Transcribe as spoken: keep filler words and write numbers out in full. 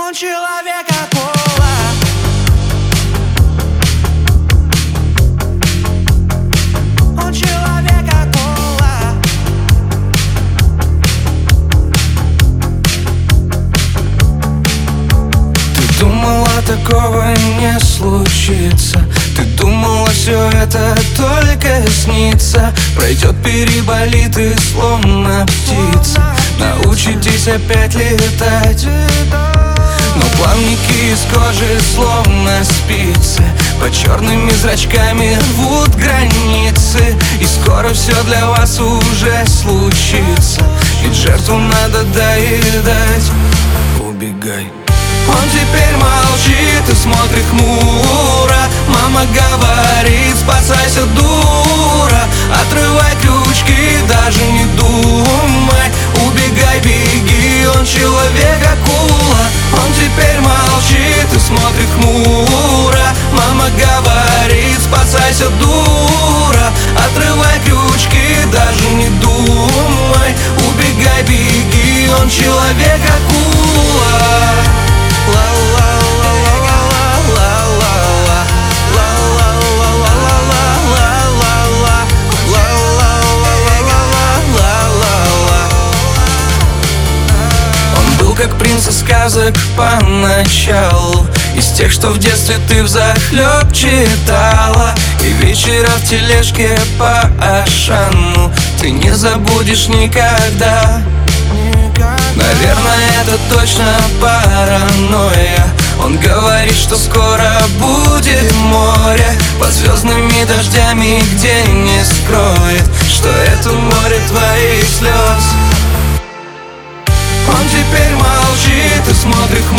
Он человек акула. Он человек акула. Ты думала, такого не случится. Ты думала, все это только снится. Пройдет, переболит и словно птица научитесь опять летать. Но плавники из кожи словно спицы под черными зрачками рвут границы. И скоро все для вас уже случится, ведь жертву надо доедать. Убегай. Он теперь молчит и смотрит хмуро. Мама говорит: спасайся, дура. Отрывай крючки, даже не думай. Убегай, беги, он человек-акула. Он теперь молчит и смотрит хмуро. Мама говорит: спасайся, дура. Отрывай крючки, даже не думай. Убегай, беги, он человек-акула. Как принц из сказок поначалу, из тех, что в детстве ты взахлеб читала. И вечера в тележке по Ашану ты не забудешь никогда. Наверное, это точно паранойя. Он говорит, что скоро будет море под звездными дождями, где не скроет, что это море твоих слез. Он теперь молчит и смотрит